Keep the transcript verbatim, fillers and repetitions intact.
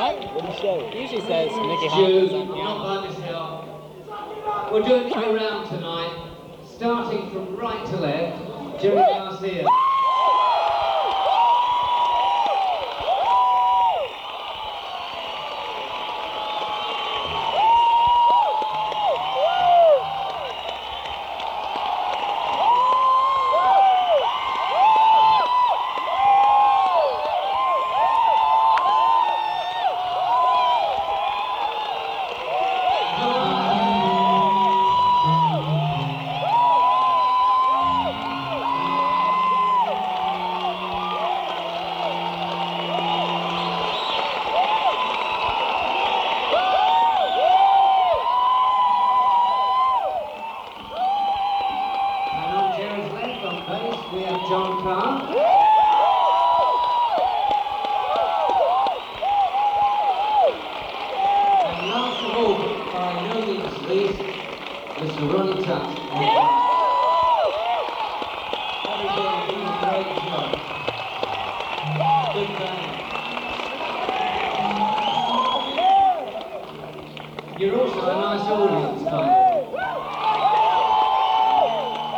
right? What do you say? He usually says Nicky Stu, Hopkins on not piano. by Michelle. We're doing a round tonight, starting from right to left. Jerry Garcia. We have John Carr. And last of all, by no means least, Mister Ronnie Tutt. Everybody doing a great job. Big band. You're also a nice audience.